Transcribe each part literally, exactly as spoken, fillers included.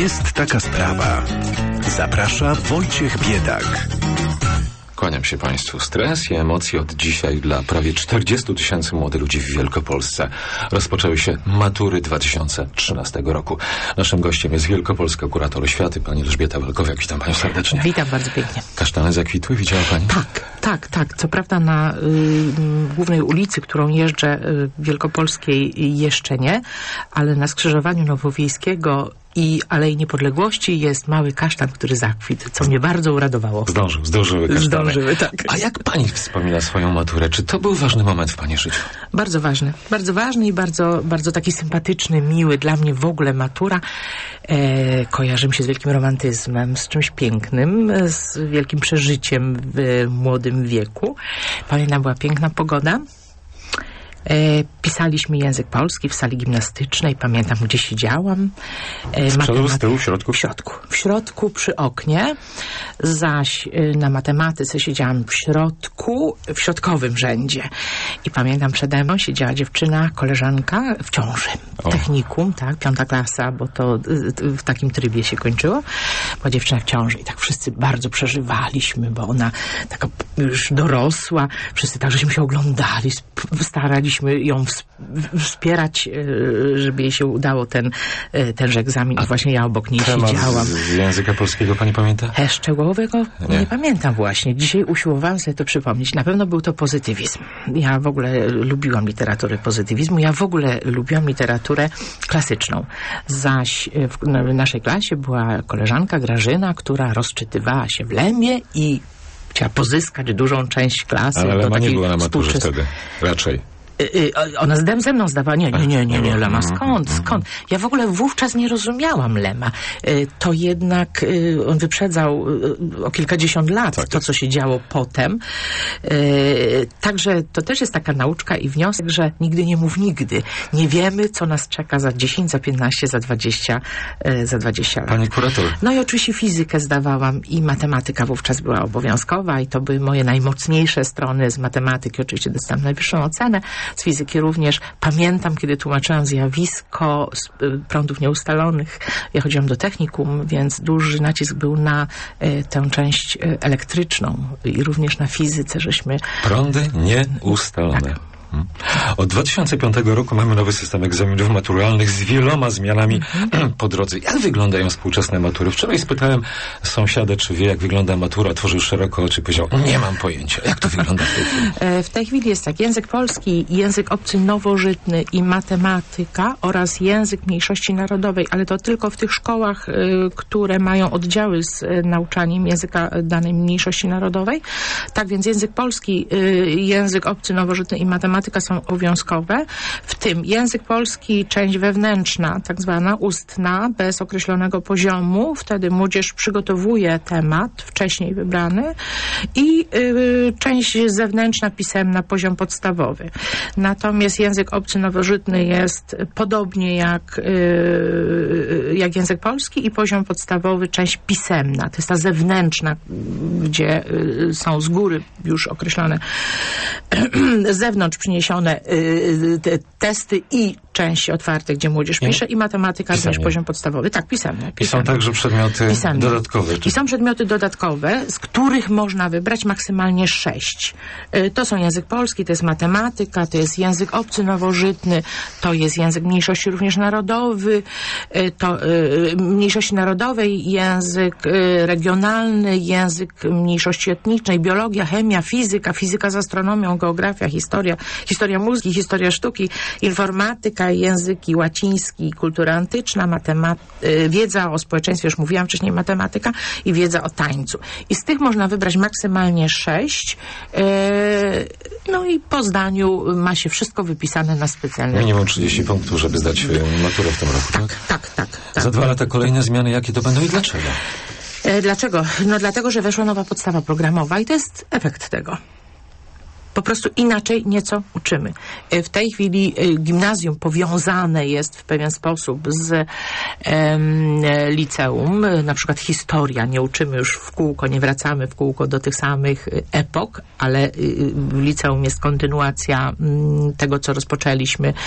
Jest taka sprawa. Zaprasza Wojciech Biedak. Kłaniam się Państwu. Stres i emocje od dzisiaj dla prawie czterdziestu tysięcy młodych ludzi w Wielkopolsce. Rozpoczęły się matury dwa tysiące trzynastego roku. Naszym gościem jest wielkopolska kurator oświaty, pani Elżbieta Walkowiak. Witam Panią serdecznie. Witam bardzo pięknie. Kasztany zakwitły, widziała Pani? Tak, tak, tak. Co prawda na y, głównej ulicy, którą jeżdżę, y, wielkopolskiej jeszcze nie, ale na skrzyżowaniu Nowowiejskiego i Alei Niepodległości jest mały kasztan, który zakwitł, co mnie bardzo uradowało. Zdążył, zdążyły kasztany. Zdążyły, tak. A jak Pani wspomina swoją maturę? Czy to był ważny moment w Pani życiu? Bardzo ważny. Bardzo ważny i bardzo, bardzo taki sympatyczny, miły. Dla mnie w ogóle matura e, kojarzy mi się z wielkim romantyzmem, z czymś pięknym, z wielkim przeżyciem w młodym wieku. Pamiętam, była piękna pogoda. E, pisaliśmy język polski w sali gimnastycznej. Pamiętam, gdzie siedziałam. E, z przodu, z tyłu, w środku? W środku. W środku przy oknie. Zaś e, na matematyce siedziałam w środku, w środkowym rzędzie. I pamiętam, przede mną siedziała dziewczyna, koleżanka w ciąży. W technikum, tak, piąta klasa, bo to e, w takim trybie się kończyło. Była dziewczyna w ciąży i tak wszyscy bardzo przeżywaliśmy, bo ona taka już dorosła. Wszyscy tak, żeśmy się oglądali, starali ją wspierać, żeby jej się udało ten, tenże egzamin. A właśnie ja obok niej siedziałam. Z, z języka polskiego Pani pamięta? E, szczegółowego nie. nie pamiętam właśnie. Dzisiaj usiłowałam sobie to przypomnieć. Na pewno był to pozytywizm. Ja w ogóle lubiłam literaturę pozytywizmu. Ja w ogóle lubiłam literaturę klasyczną. Zaś w naszej klasie była koleżanka Grażyna, która rozczytywała się w Lemie i chciała pozyskać dużą część klasy. Ale Lema nie była na maturze wtedy. Raczej. Ona z ze mną zdawała. Nie, nie, nie, nie, nie, Lema. Skąd? Skąd? Ja w ogóle wówczas nie rozumiałam Lema. To jednak on wyprzedzał o kilkadziesiąt lat tak to, co się działo potem. Także to też jest taka nauczka i wniosek, że nigdy nie mów nigdy. Nie wiemy, co nas czeka za dziesięć, za piętnaście, za dwadzieścia, za dwadzieścia lat. Pani kurator. No i oczywiście fizykę zdawałam i matematyka wówczas była obowiązkowa i to były moje najmocniejsze strony z matematyki. Oczywiście dostałam najwyższą ocenę. Z fizyki również. Pamiętam, kiedy tłumaczyłam zjawisko prądów nieustalonych. Ja chodziłam do technikum, więc duży nacisk był na y, tę część y, elektryczną i również na fizyce, żeśmy... Prądy nieustalone. Tak. Od dwa tysiące piątego roku mamy nowy system egzaminów maturalnych z wieloma zmianami mm-hmm. po drodze. Jak wyglądają współczesne matury? Wczoraj spytałem sąsiada, czy wie, jak wygląda matura. Otworzył szeroko oczy i powiedział, nie mam pojęcia. Jak to wygląda w tej chwili? W tej chwili jest tak, język polski, język obcy nowożytny i matematyka oraz język mniejszości narodowej, ale to tylko w tych szkołach, y, które mają oddziały z y, nauczaniem języka danej mniejszości narodowej. Tak więc język polski, y, język obcy nowożytny i matematyka są obowiązkowe, w tym język polski, część wewnętrzna, tak zwana ustna, bez określonego poziomu. Wtedy młodzież przygotowuje temat wcześniej wybrany i y, część zewnętrzna, pisemna, poziom podstawowy. Natomiast język obcy nowożytny jest podobnie jak, y, jak język polski i poziom podstawowy, część pisemna. To jest ta zewnętrzna, gdzie y, są z góry już określone z zewnątrz przyniesione y, te testy i części otwarte, gdzie młodzież pisze i matematyka również poziom podstawowy. Tak, pisemne. I są także przedmioty pisemne. dodatkowe. I są przedmioty dodatkowe, z których można wybrać maksymalnie sześć. Y, to są język polski, to jest matematyka, to jest język obcy nowożytny, to jest język mniejszości również narodowy, y, to y, mniejszości narodowej, język y, regionalny, język mniejszości etnicznej, biologia, chemia, fizyka, fizyka z astronomią, geografia, historia, historia muzyki, historia sztuki, informatyka, języki łaciński, kultura antyczna, matemat- wiedza o społeczeństwie, już mówiłam wcześniej, matematyka i wiedza o tańcu. I z tych można wybrać maksymalnie sześć. Yy, no i po zdaniu ma się wszystko wypisane na specjalne... Minimum trzydzieści punktów, żeby zdać maturę w tym roku, tak? Tak, tak, tak. Za dwa lata kolejne zmiany, jakie to będą i dlaczego? Yy, dlaczego? No dlatego, że weszła nowa podstawa programowa i to jest efekt tego. po prostu inaczej nieco uczymy. W tej chwili gimnazjum powiązane jest w pewien sposób z em, liceum. Na przykład historia. Nie uczymy już w kółko, nie wracamy w kółko do tych samych epok, ale w liceum jest kontynuacja m, tego, co rozpoczęliśmy e,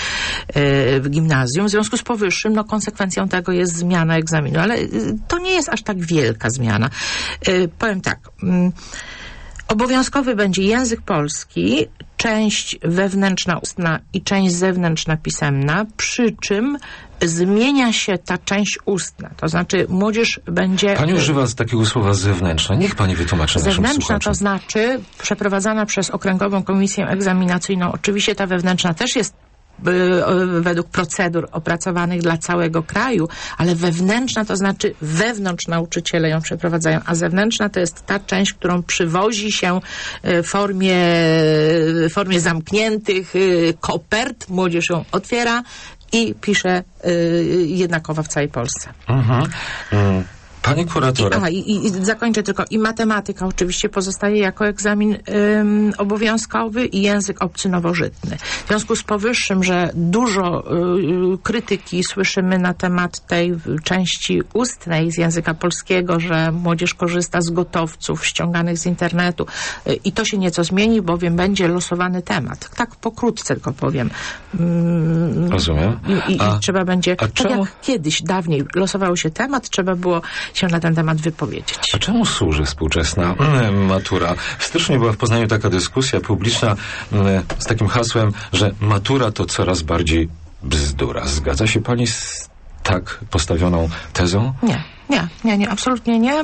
w gimnazjum. W związku z powyższym, no konsekwencją tego jest zmiana egzaminu, ale to nie jest aż tak wielka zmiana. E, powiem tak. M, Obowiązkowy będzie język polski, część wewnętrzna ustna i część zewnętrzna pisemna, przy czym zmienia się ta część ustna. To znaczy młodzież będzie... Pani używa takiego słowa zewnętrzna. Niech pani wytłumaczy naszym Zewnętrzna słuchaczom. to znaczy przeprowadzana przez Okręgową Komisję Egzaminacyjną. Oczywiście ta wewnętrzna też jest według procedur opracowanych dla całego kraju, ale wewnętrzna to znaczy wewnątrz nauczyciele ją przeprowadzają, a zewnętrzna to jest ta część, którą przywozi się w formie, w formie zamkniętych kopert, młodzież ją otwiera i pisze jednakowo w całej Polsce. Mhm. Mm. Pani kuratora... I, a, i, i zakończę tylko. I matematyka oczywiście pozostaje jako egzamin ym, obowiązkowy i język obcy nowożytny. W związku z powyższym, że dużo y, krytyki słyszymy na temat tej części ustnej z języka polskiego, że młodzież korzysta z gotowców ściąganych z internetu y, i to się nieco zmieni, bowiem będzie losowany temat. Tak pokrótce tylko powiem. Ym, Rozumiem. I, i, a, i trzeba będzie... A tak czemu? jak kiedyś, dawniej losował się temat, trzeba było się na ten temat wypowiedzieć. A czemu służy współczesna matura? W styczniu była w Poznaniu taka dyskusja publiczna z takim hasłem, że matura to coraz bardziej bzdura. Zgadza się pani z tak postawioną tezą? Nie, nie, nie, nie, absolutnie nie.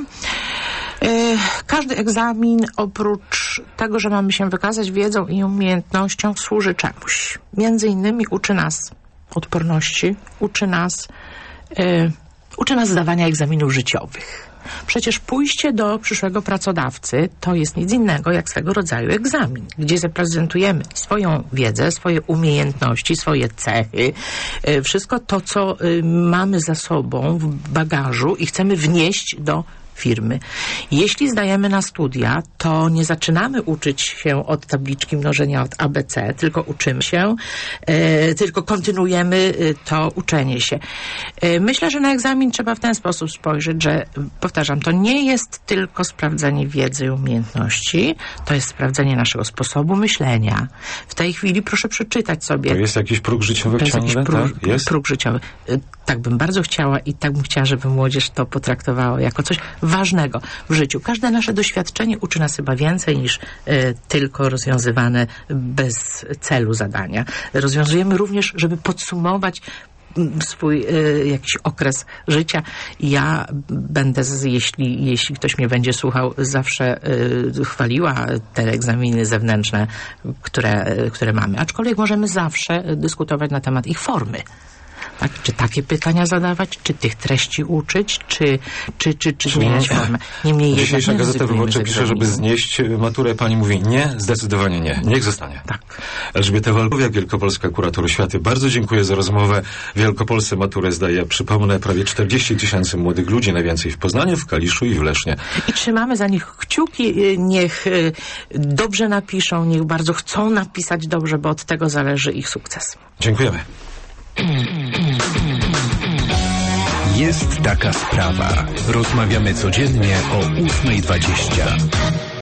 Yy, każdy egzamin oprócz tego, że mamy się wykazać wiedzą i umiejętnością, służy czemuś. Między innymi uczy nas odporności, uczy nas yy, uczy nas zdawania egzaminów życiowych. Przecież pójście do przyszłego pracodawcy to jest nic innego jak swego rodzaju egzamin, gdzie zaprezentujemy swoją wiedzę, swoje umiejętności, swoje cechy, wszystko to, co mamy za sobą w bagażu i chcemy wnieść do firmy. Jeśli zdajemy na studia, to nie zaczynamy uczyć się od tabliczki mnożenia od A B C, tylko uczymy się, e, tylko kontynuujemy to uczenie się. E, myślę, że na egzamin trzeba w ten sposób spojrzeć, że, powtarzam, to nie jest tylko sprawdzenie wiedzy i umiejętności, to jest sprawdzenie naszego sposobu myślenia. W tej chwili proszę przeczytać sobie. To jest jakiś próg życiowy to jest ciągle? Jakiś próg, tak? Jest? próg życiowy. Tak bym bardzo chciała i tak bym chciała, żeby młodzież to potraktowała jako coś ważnego w życiu. Każde nasze doświadczenie uczy nas chyba więcej niż y, tylko rozwiązywane bez celu zadania. Rozwiązujemy również, żeby podsumować swój y, jakiś okres życia. Ja będę, z, jeśli, jeśli ktoś mnie będzie słuchał, zawsze y, chwaliła te egzaminy zewnętrzne, które, y, które mamy. Aczkolwiek możemy zawsze dyskutować na temat ich formy. Tak? Czy takie pytania zadawać, czy tych treści uczyć, czy, czy, czy, czy zmieniać formę. Niemniej jednak dzisiejsza Gazeta Wyborcza pisze, żeby znieść maturę. Pani mówi nie, zdecydowanie nie. Niech zostanie. Tak. Elżbieta Walkowiak, Wielkopolska Kurator Oświaty. Bardzo dziękuję za rozmowę. W Wielkopolsce maturę zdaje, przypomnę, prawie czterdzieści tysięcy młodych ludzi, najwięcej w Poznaniu, w Kaliszu i w Lesznie. I trzymamy za nich kciuki. Niech dobrze napiszą, niech bardzo chcą napisać dobrze, bo od tego zależy ich sukces. Dziękujemy. Jest taka sprawa. Rozmawiamy codziennie o ósma dwadzieścia.